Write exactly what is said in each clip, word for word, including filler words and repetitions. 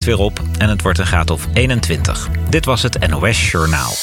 Weer op en het wordt een graad of eenentwintig. Dit was het N O S Journaal.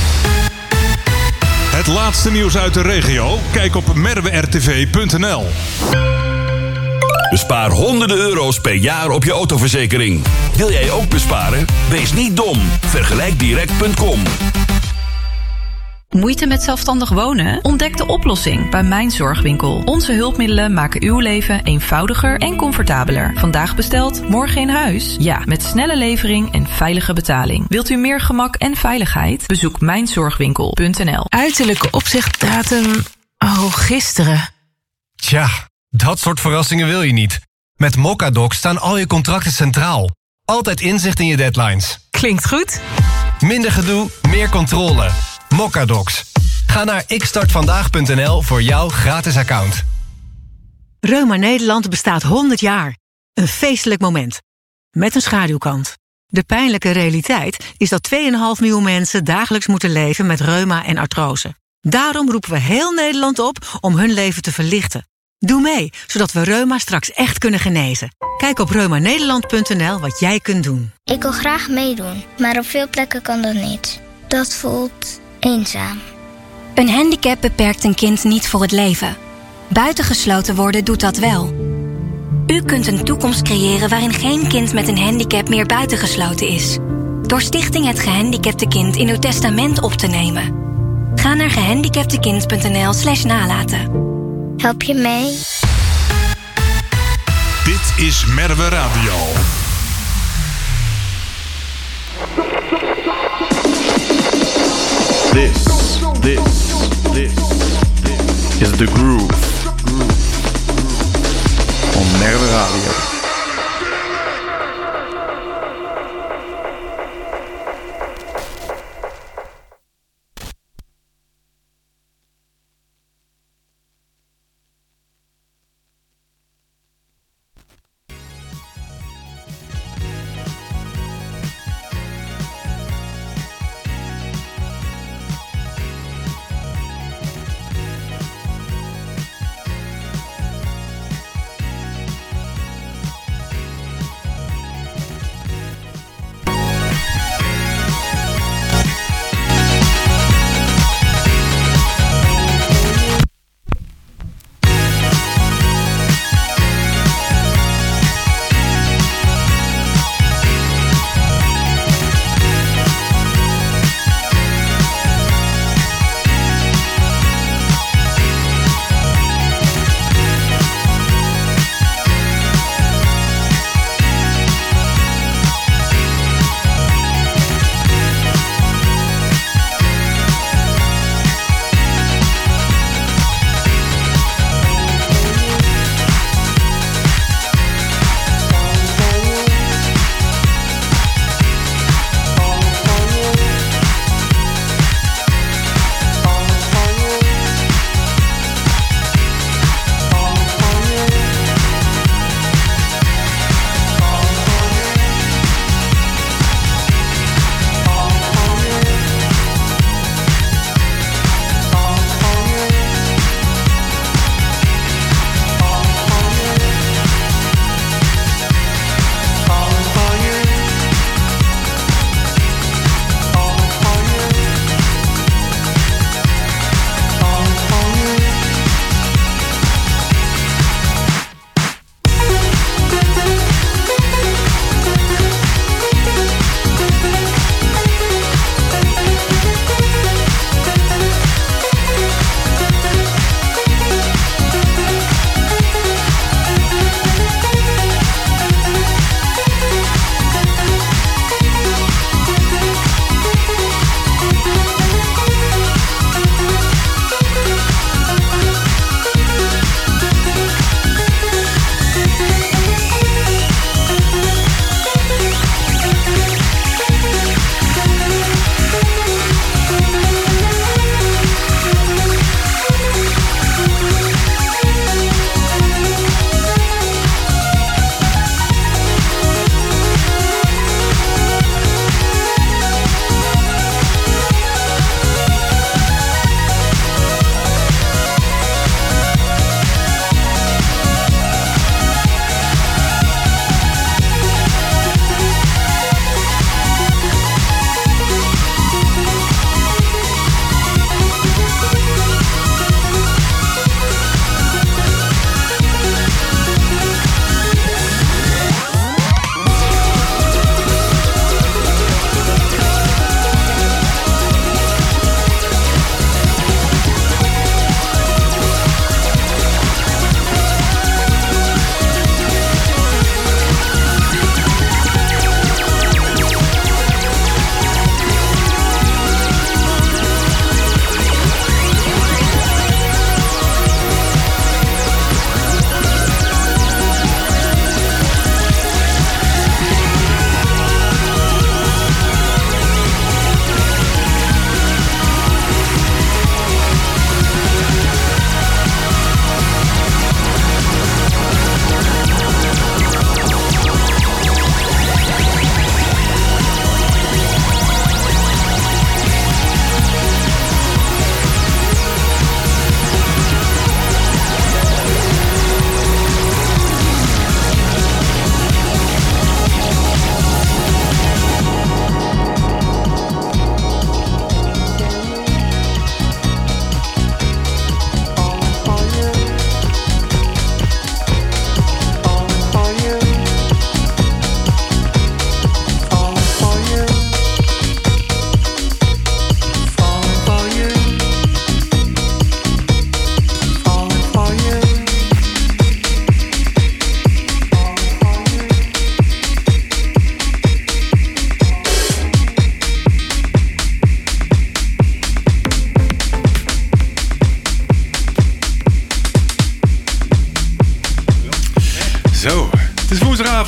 Het laatste nieuws uit de regio? Kijk op merwe r t v punt n l. Bespaar honderden euro's per jaar op je autoverzekering. Wil jij ook besparen? Wees niet dom. Vergelijk direct punt com. Moeite met zelfstandig wonen? Ontdek de oplossing bij Mijn Zorgwinkel. Onze hulpmiddelen maken uw leven eenvoudiger en comfortabeler. Vandaag besteld, morgen in huis? Ja, met snelle levering en veilige betaling. Wilt u meer gemak en veiligheid? Bezoek mijn zorgwinkel punt n l. Uiterlijke opzichtdatum... Oh, gisteren. Tja, dat soort verrassingen wil je niet. Met Mocadoc staan al je contracten centraal. Altijd inzicht in je deadlines. Klinkt goed. Minder gedoe, meer controle. Mocadocs. Ga naar ik start vandaag punt n l voor jouw gratis account. Reuma Nederland bestaat honderd jaar. Een feestelijk moment. Met een schaduwkant. De pijnlijke realiteit is dat twee komma vijf miljoen mensen dagelijks moeten leven met reuma en artrose. Daarom roepen we heel Nederland op om hun leven te verlichten. Doe mee, zodat we reuma straks echt kunnen genezen. Kijk op reuma nederland punt n l wat jij kunt doen. Ik wil graag meedoen, maar op veel plekken kan dat niet. Dat voelt eenzaam. Een handicap beperkt een kind niet voor het leven. Buitengesloten worden doet dat wel. U kunt een toekomst creëren waarin geen kind met een handicap meer buitengesloten is. Door Stichting Het Gehandicapte Kind in uw testament op te nemen. Ga naar gehandicaptekind punt n l slash nalaten. Help je mee? Dit is Merwe Radio. This, this, this, this is The Groove. Groove. On Merwe Radio.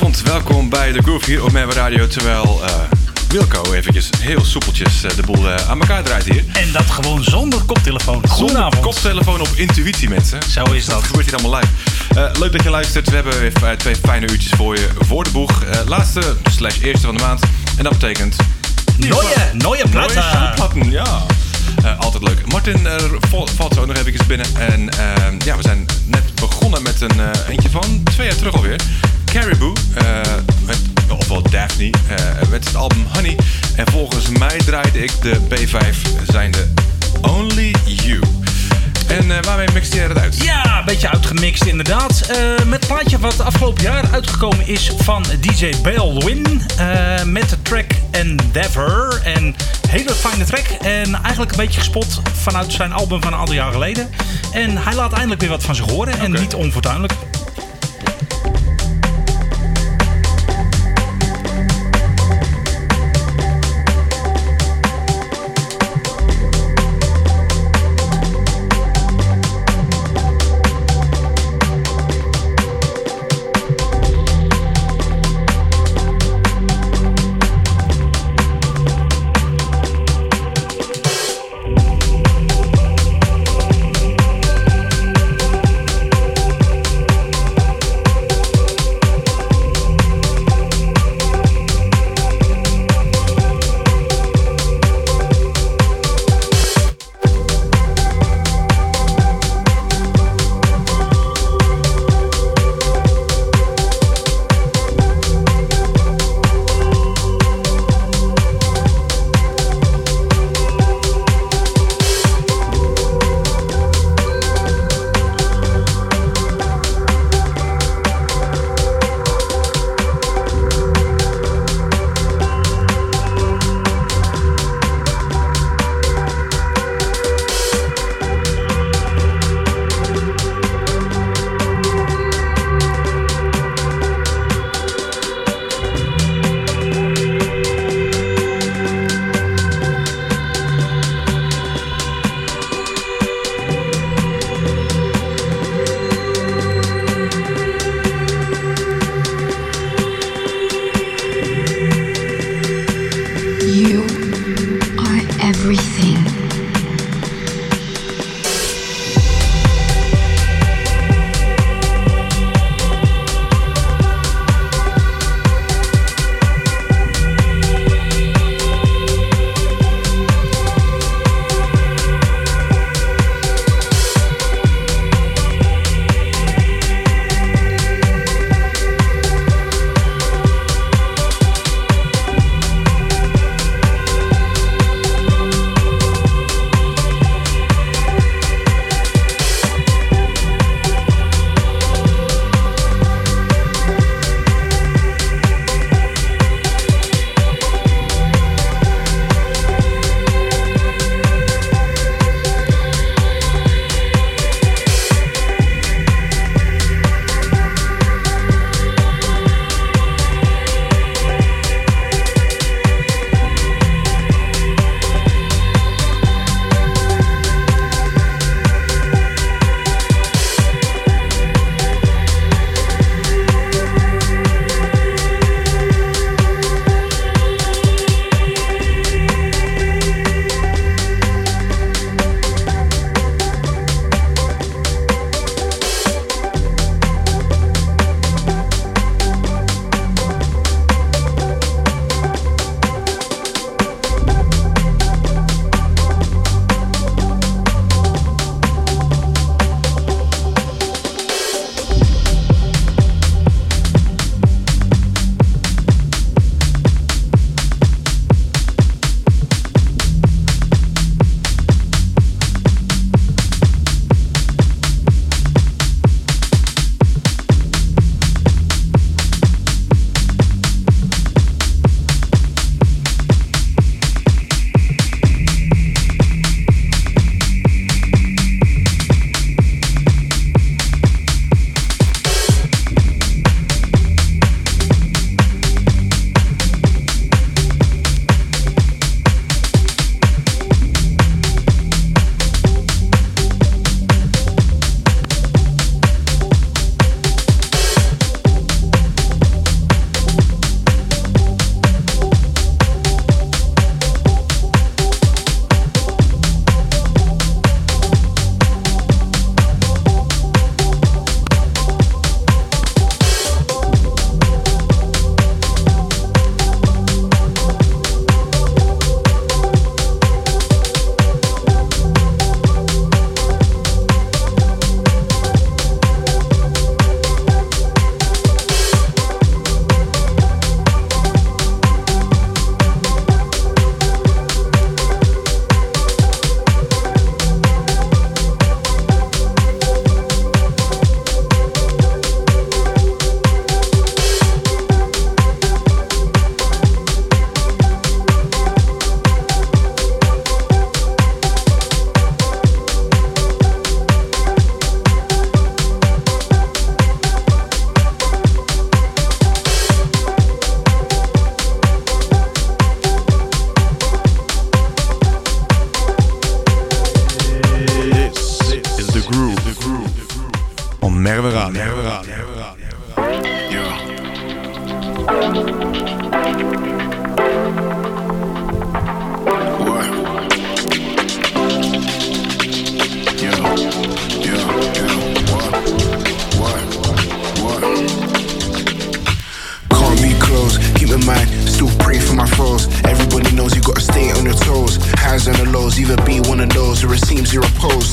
Goedenavond, welkom bij de Groove hier op Merwe Radio. Terwijl uh, Wilco eventjes heel soepeltjes uh, de boel uh, aan elkaar draait hier. En dat gewoon zonder koptelefoon. Zonder koptelefoon op intuïtie, mensen. Zo is dat. Dat gebeurt hier allemaal live. Uh, leuk dat je luistert. We hebben weer uh, twee fijne uurtjes voor je voor de boeg. Uh, laatste slash eerste van de maand. En dat betekent... Neue, neue platten. platten, ja. Uh, altijd leuk. Martin uh, valt zo nog even binnen. En uh, ja, we zijn net begonnen met een uh, eentje van twee jaar terug alweer. Caribou, uh, met, ofwel Daphne, uh, met het album Honey. En volgens mij draaide ik de B vijf zijnde Only You. En uh, waarmee mixte jij dat uit? Ja, een beetje uitgemixt inderdaad. Uh, met het plaatje wat afgelopen jaar uitgekomen is van D J Baldwin. Uh, met de track Endeavor. En hele fijne track. En eigenlijk een beetje gespot vanuit zijn album van een aantal jaar geleden. En hij laat eindelijk weer wat van zich horen. En okay. Niet onfortuinlijk.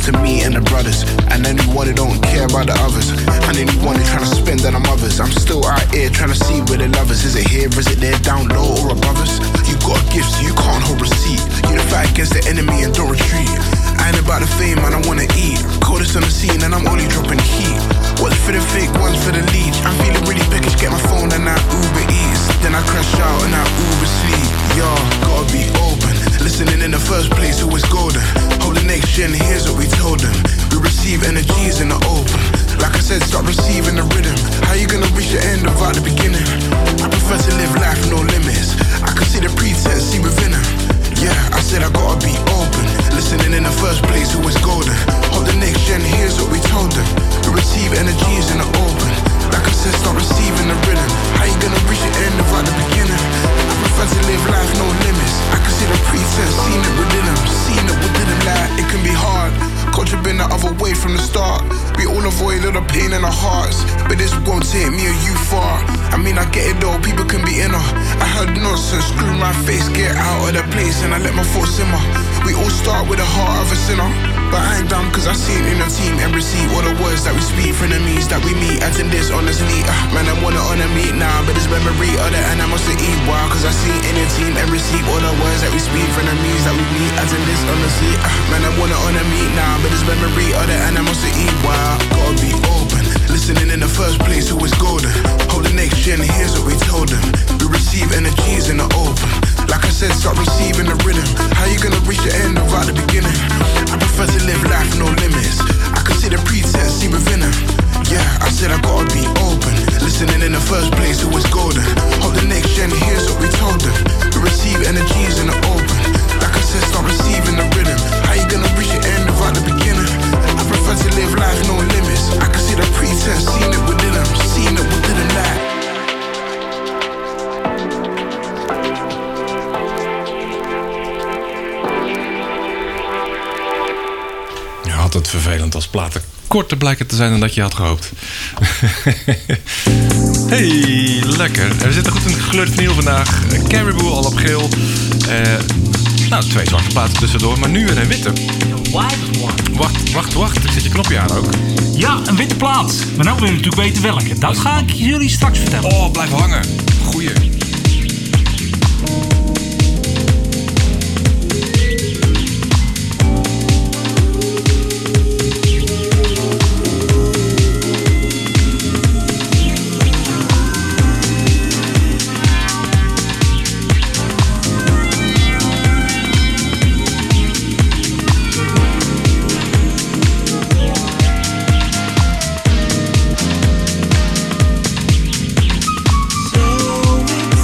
to me and the brothers. And anyone who don't care about the others. And anyone who's trying to spend on them others. I'm still out here trying to see where the love is. Is it here, is it there, down low or above us? You got a gift so you can't hold receipt. Unify against the enemy and don't retreat. I ain't about the fame and I wanna eat. Coldest on the scene and I'm only dropping heat. One's for the fake, one's for the leech. I'm feeling really peckish, get my phone and I Uber Eats. Then I crash out and I Uber sleep. Yo, gotta be open. Listening in the first place, who is golden. Hold the next gen, here's what we told them. We receive energies in the open. Like I said, start receiving the rhythm. How you gonna reach the end without the beginning? I prefer to live life, no limits. I can see the pretense, see within them. Yeah, I said I gotta be open. Listening in the first place, who is golden. Hold the next gen, here's what we told them. We receive energies in the open. Like I said, start receiving the rhythm. How you gonna reach the end without the beginning? I prefer to live life, no limits. I can see the pretense, seen it within them. Seen it within them, like it can be hard. Culture been the other way from the start. We all avoid all the pain in our hearts. But this won't take me or you far. I mean, I get it though, people can be inner. I heard nonsense, screw my face, get out of the place, and I let my thoughts simmer. We all start with the heart of a sinner. But I ain't dumb cause I see it in the team and receive all the words that we speak from the means that we meet. As in this honestly, uh, man I wanna honor me now. But this memory of the animals to eat wild. Cause I see it in the team and receive all the words that we speak from the means that we meet. As in this honestly, uh, man I wanna honor me now. But this memory of the animals to eat wild. Gotta be open, listening in the first place, who is golden. Hold the next gen, here's what we told them. We receive energies in the open. Like I said, start receiving the rhythm. How you gonna reach the end without the beginning? I prefer to live life, no limits. I can see the pretense, see within them. Yeah, I said I gotta be open. Listening in the first place, who is golden. Hold the next gen, here's what we told them. We receive energies in the open. Like I said, start receiving the rhythm. How you gonna reach the end without the beginning? I prefer to live life, no limits. I can see the pretense, seen it within them. Seen it within them, like. Altijd vervelend als platen korter blijken te zijn dan dat je had gehoopt. Hey, lekker. We zitten goed in het gekleurde vinyl vandaag. Caribou al op geel. Uh, nou, twee zwarte platen tussendoor, maar nu weer een witte. Wacht, wacht, wacht. Ik zet je knopje aan ook. Ja, een witte plaat. Maar nou wil je natuurlijk weten welke. Dat ga ik jullie straks vertellen. Oh, blijf hangen. Goeie. So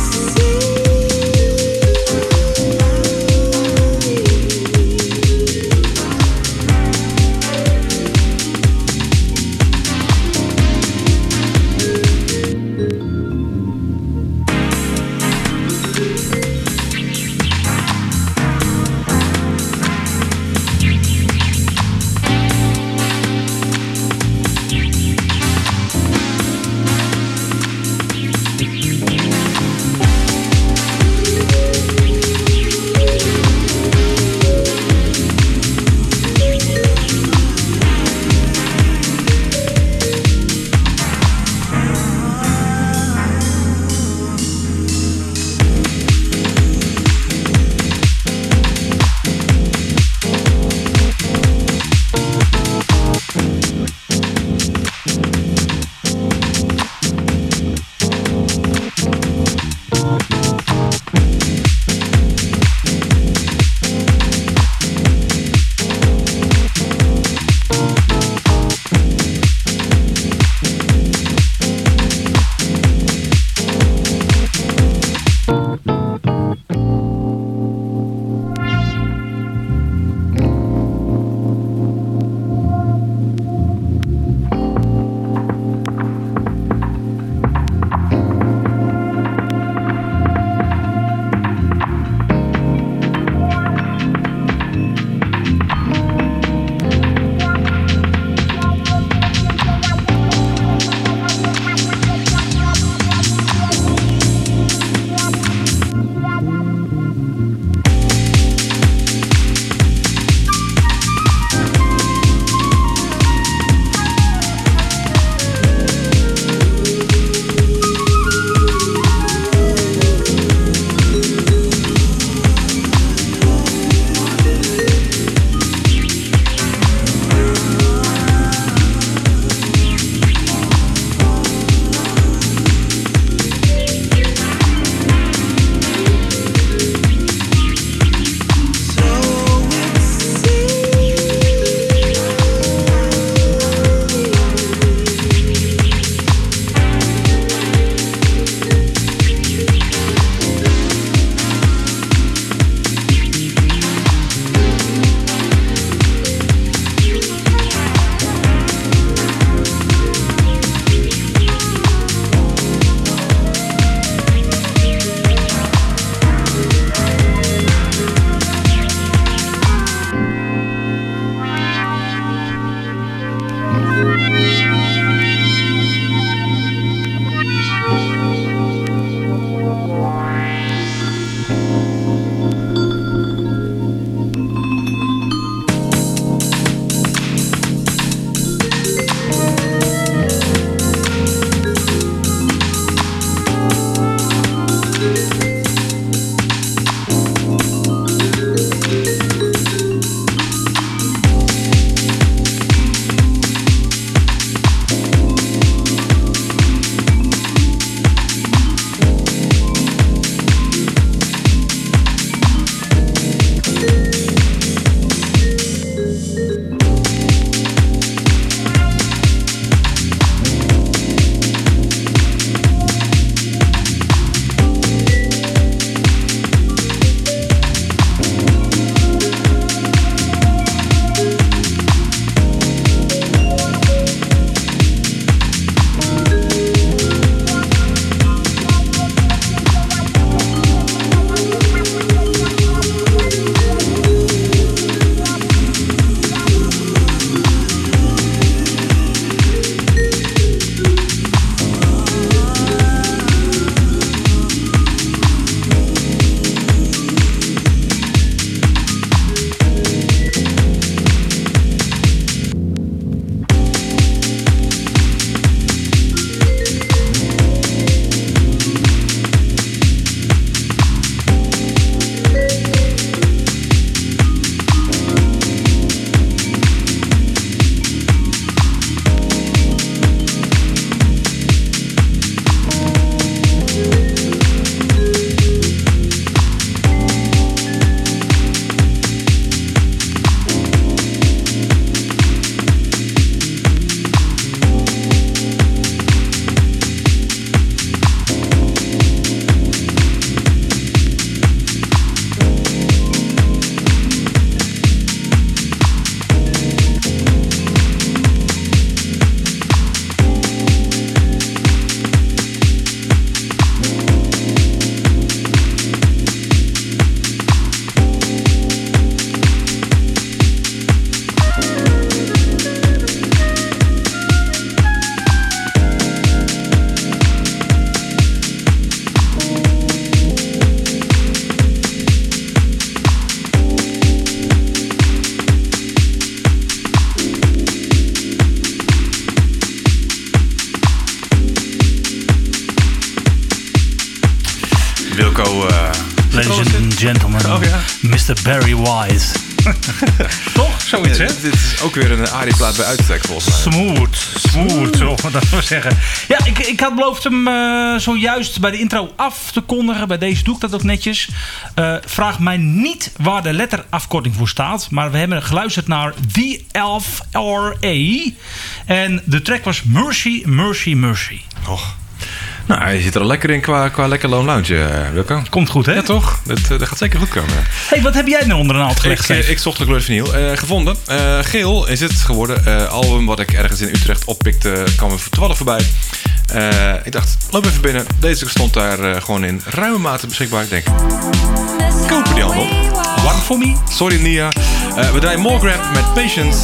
Ladies and gentlemen, oh, ja. mister Barry Wise. Toch? Zoiets, hè? Ja, dit is ook weer een Arie-plaat bij uitstek, volgens mij. Smooth, smooth, zullen we dat maar zeggen. Ja, ik, ik had beloofd hem uh, zojuist bij de intro af te kondigen. Bij deze doe ik dat ook netjes. Uh, vraag mij niet waar de letterafkorting voor staat. Maar we hebben geluisterd naar The Elf R A. En de track was Mercy, Mercy, Mercy. Och. Nou, je zit er al lekker in qua, qua lekker Lone Lounge, Wilco. Komt goed, hè? Ja, toch? Dat, dat gaat zeker goed komen. Hey, wat heb jij nou onder een naald gelegd? Ik, ik zocht de kleur vinyl. Uh, gevonden. Uh, geel is het geworden. Uh, album wat ik ergens in Utrecht oppikte. Kwam er toevallig voorbij. Uh, ik dacht, loop even binnen. Deze stond daar uh, gewoon in ruime mate beschikbaar. Ik denk, kopen die allemaal. One for me. Sorry, Nia. Uh, we draaien More Grab met Patience.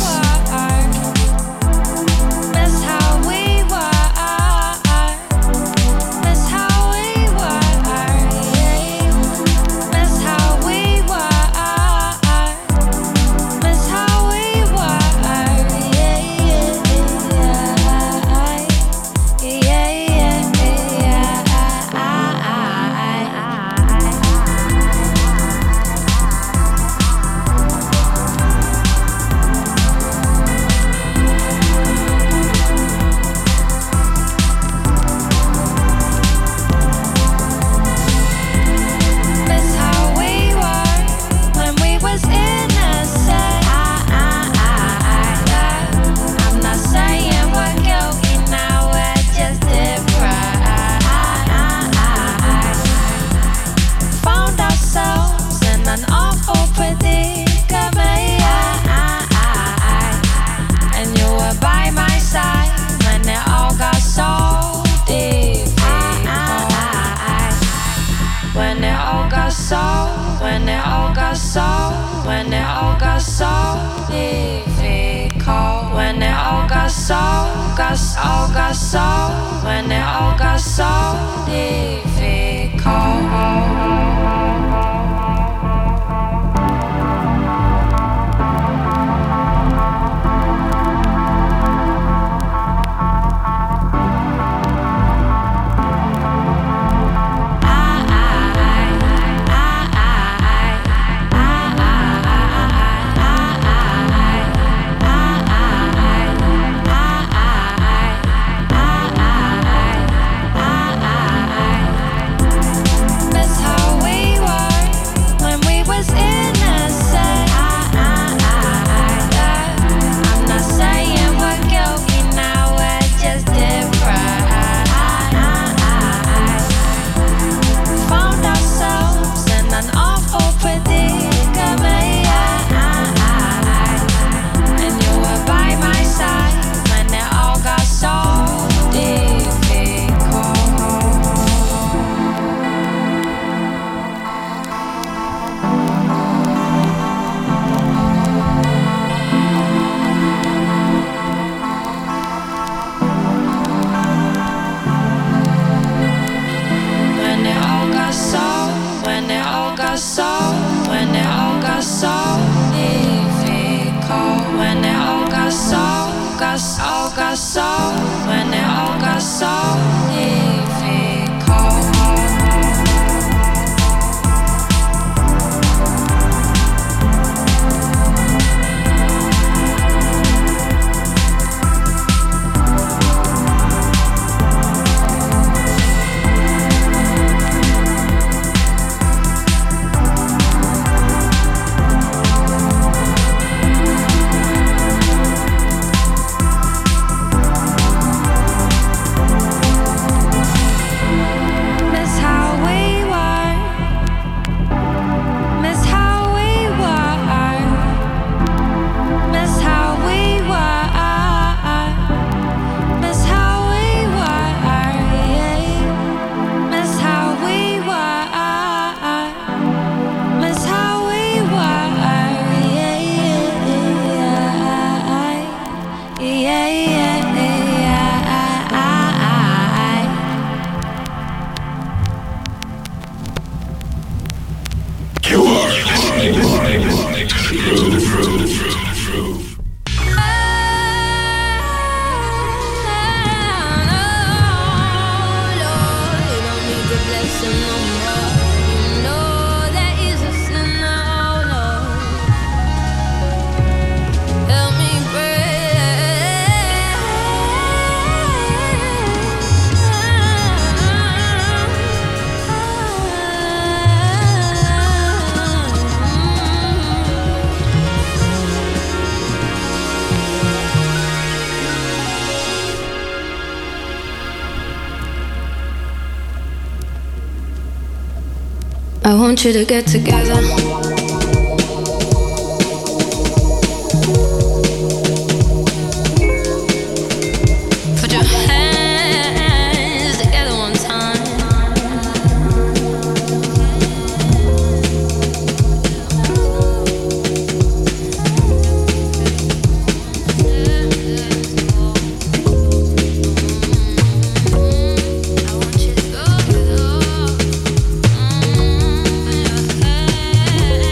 want you to get together. Put your hands together one time. I want you to go, go. Mm, put your hands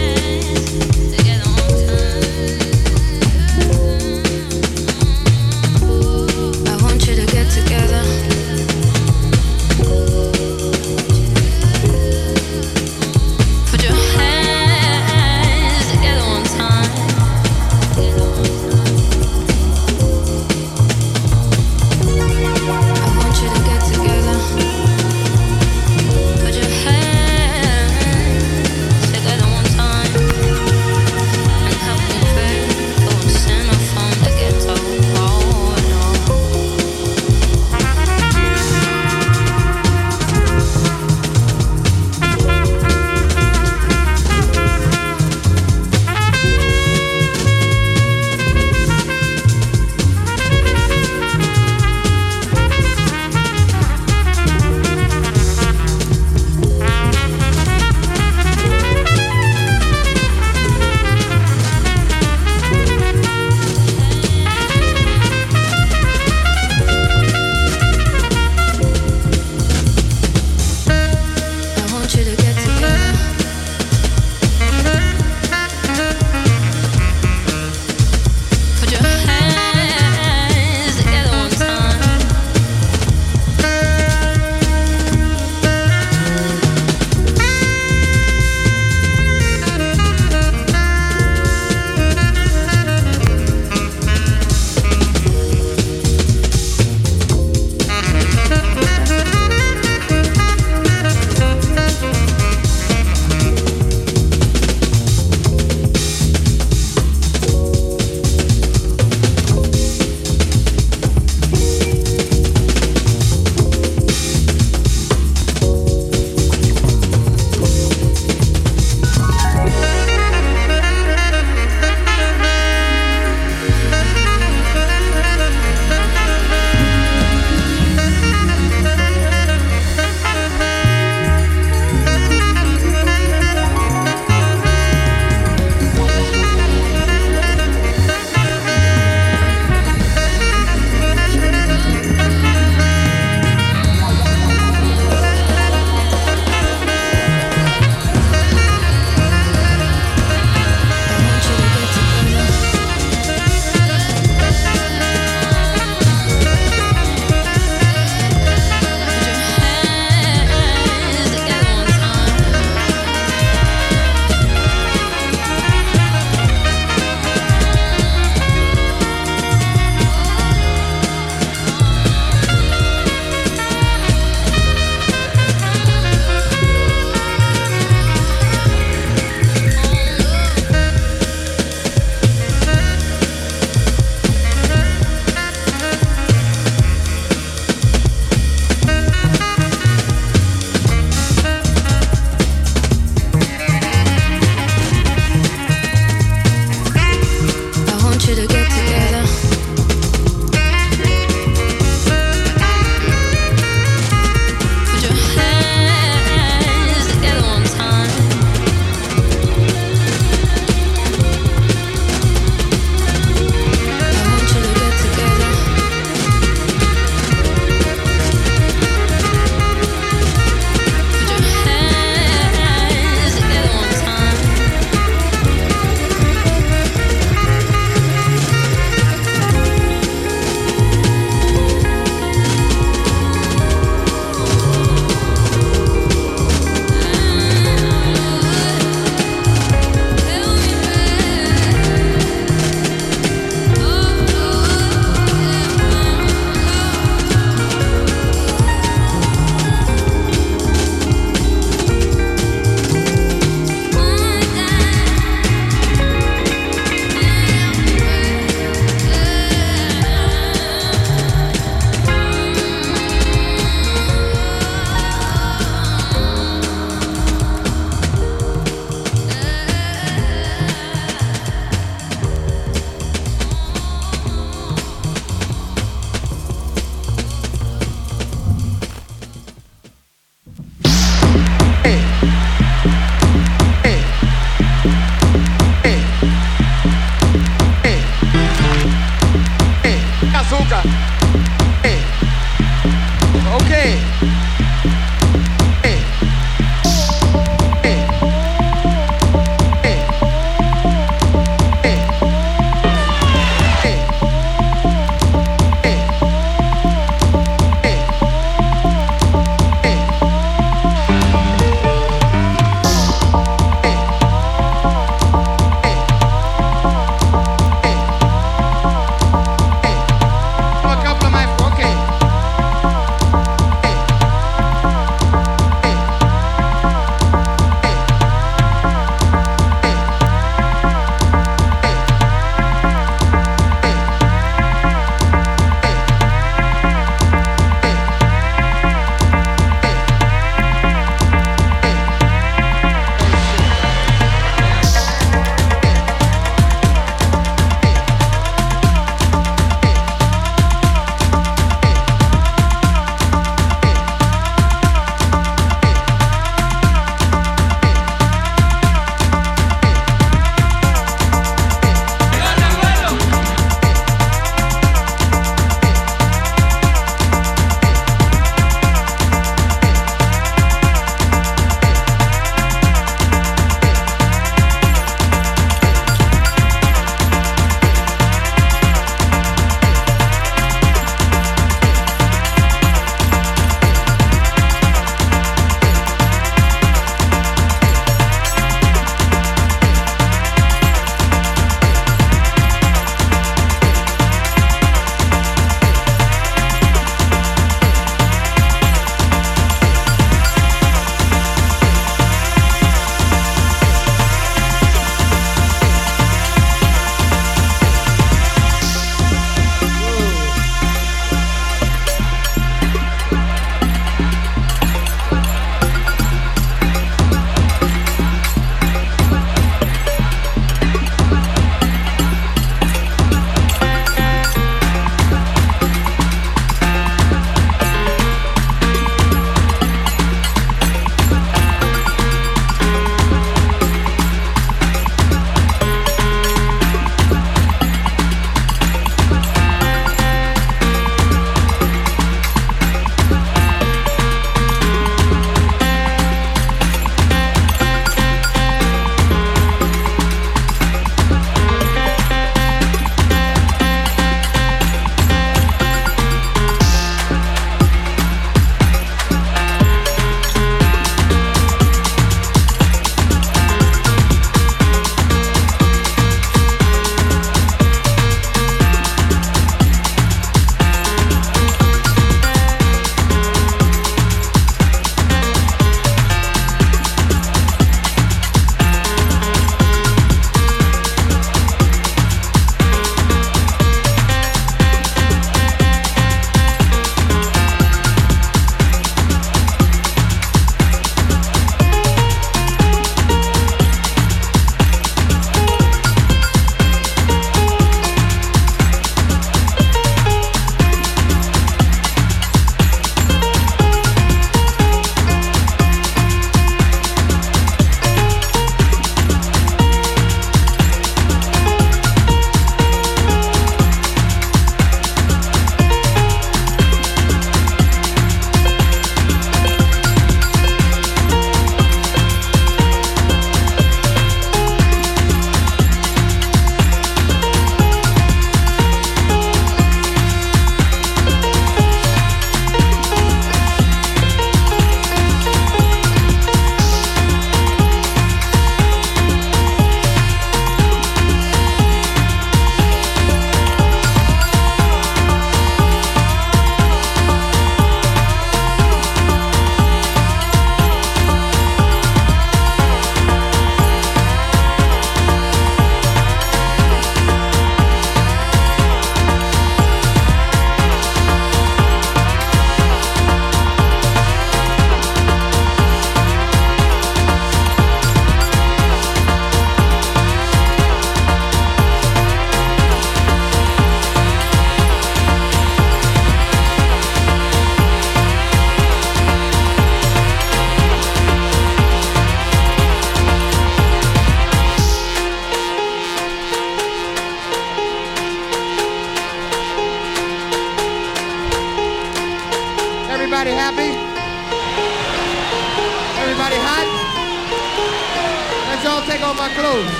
y'all take off my clothes.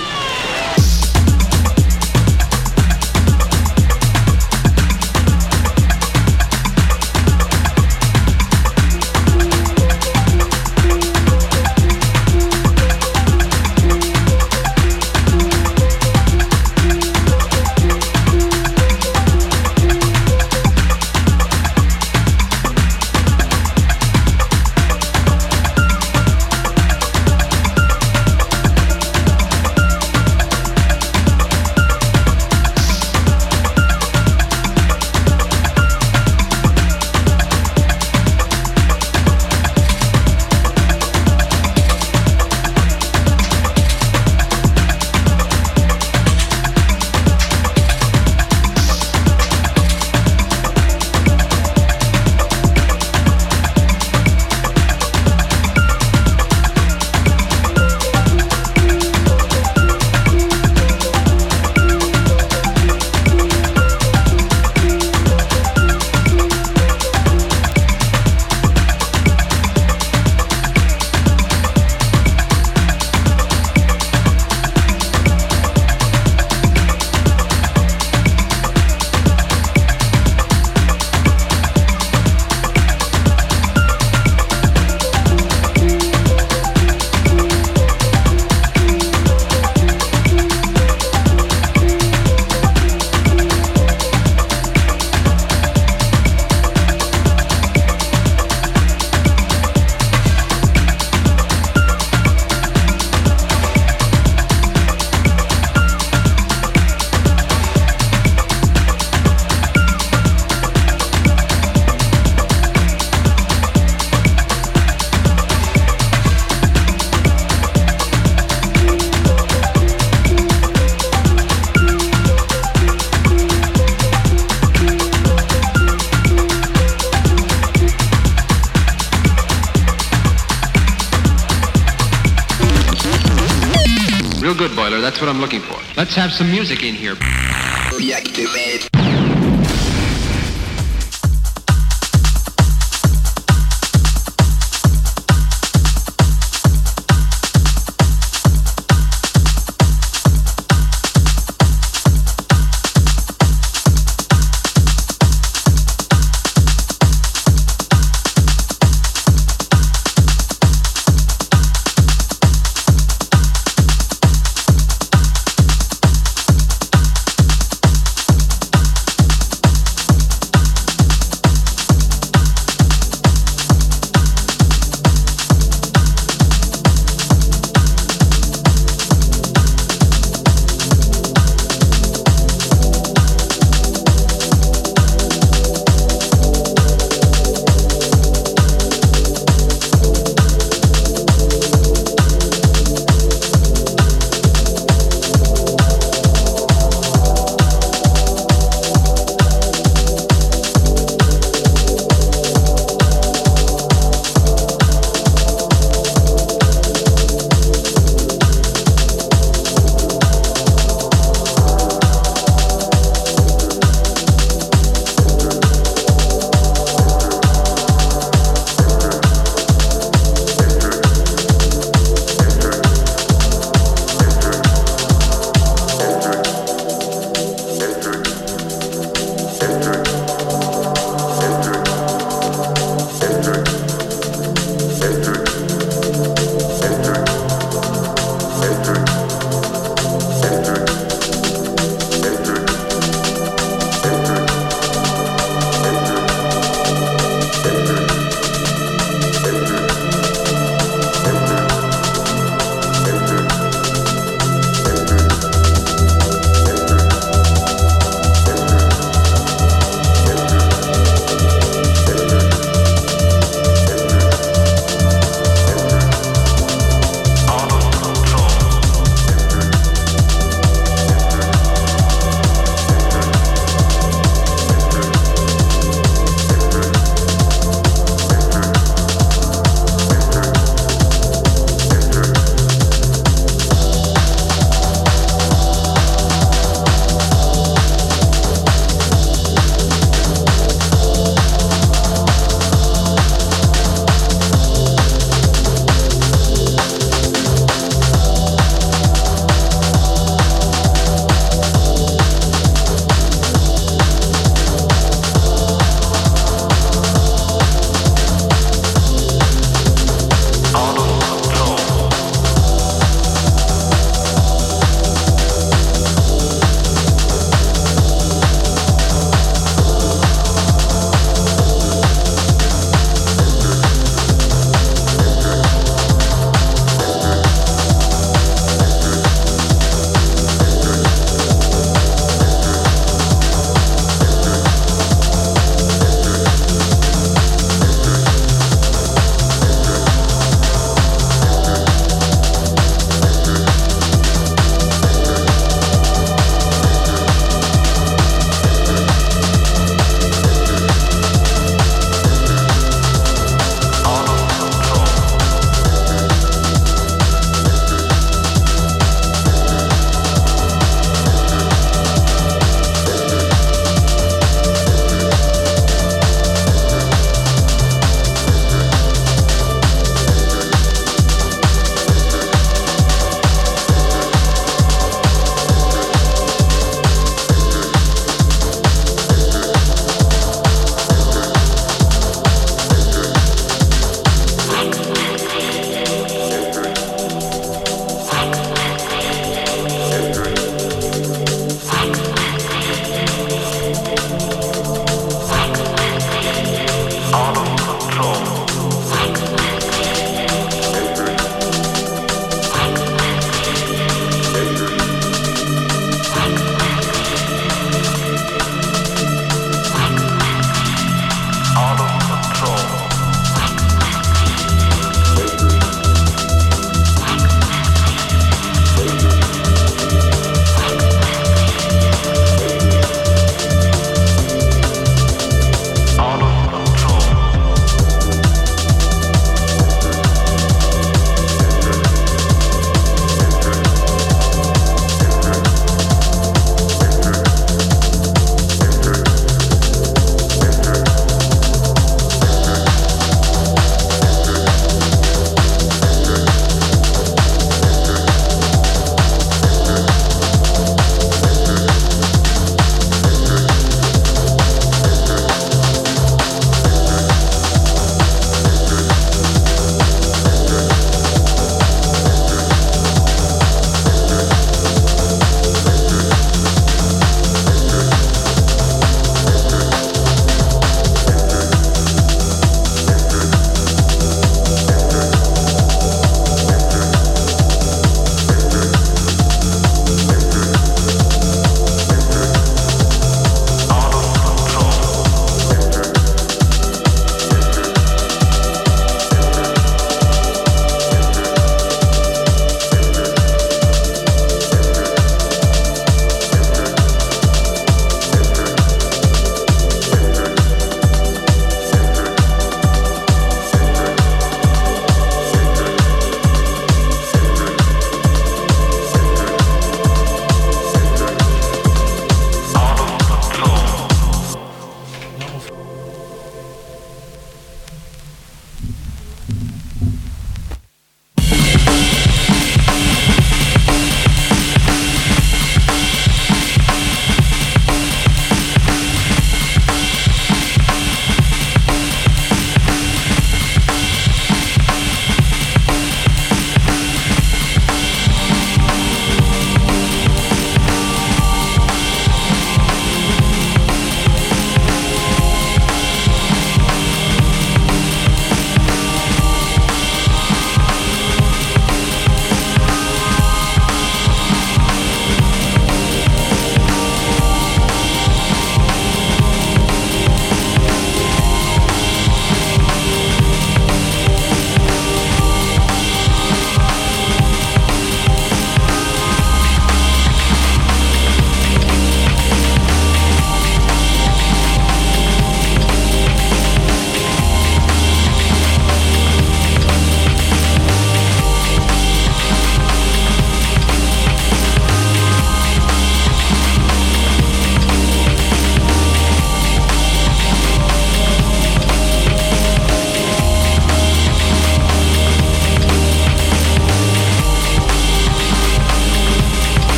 Real good, Boiler. That's what I'm looking for. Let's have some music in here. Reactivate.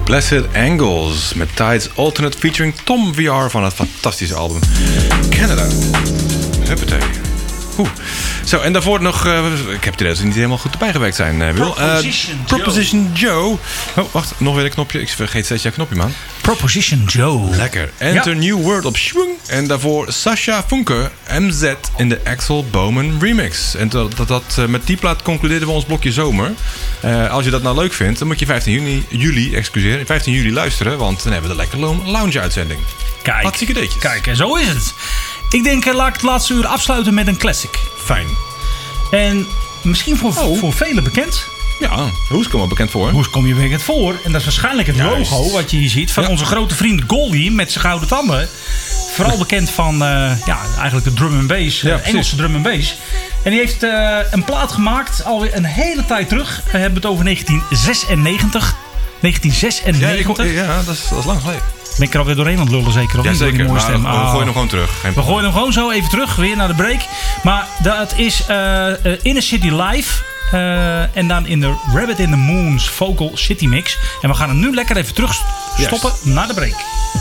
Blessed Angles met Tides Alternate featuring Tom V R van het fantastische album Canada. Huppatee. Oeh. Zo, en daarvoor nog... Uh, ik heb het idee dat ze niet helemaal goed bijgewerkt zijn, uh, Wil. Proposition uh, Joe. Proposition Joe. Oh, wacht. Nog weer een knopje. Ik vergeet steeds jouw knopje, man. Proposition Joe. Lekker. Enter ja. New World op Schwung. En daarvoor Sasha Funke, M Z in de Axel Bowman remix. En dat, dat, dat, uh, met die plaat concludeerden we ons blokje zomer. Uh, als je dat nou leuk vindt, dan moet je vijftien juni, juli, excuseer, vijftien juli luisteren. Want dan hebben we de lekker lounge-uitzending. Kijk. Hartstikke deetjes. Kijk, en zo is het. Ik denk, laat ik het laatste uur afsluiten met een classic. Fijn. En misschien voor, oh. voor velen bekend. Ja, Hoes komt wel bekend voor. Hoes kom je bekend voor. En dat is waarschijnlijk het Juist. logo wat je hier ziet van ja. onze grote vriend Goldie met zijn gouden tanden. Vooral bekend van uh, ja, eigenlijk de drum and bass, ja, uh, Engelse drum and bass. En die heeft uh, een plaat gemaakt alweer een hele tijd terug. We hebben het over negentien zesennegentig. negentien zesennegentig. Ja, ik, ja dat, is, dat is lang geleden. Ben ik er alweer doorheen aan het lullen, zeker? Of ja, niet? zeker. Mooie stem. Maar we gooien hem gewoon terug. Geen we gooien hem gewoon zo even terug, weer naar de break. Maar dat is uh, uh, Inner City Live. Uh, en dan in de Rabbit in the Moon's Vocal City Mix. En we gaan hem nu lekker even terug stoppen yes. naar de break.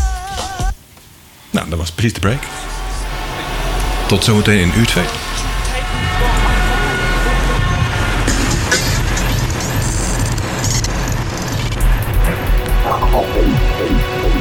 Nou, dat was precies de break. Tot zometeen in uur twee. Oh,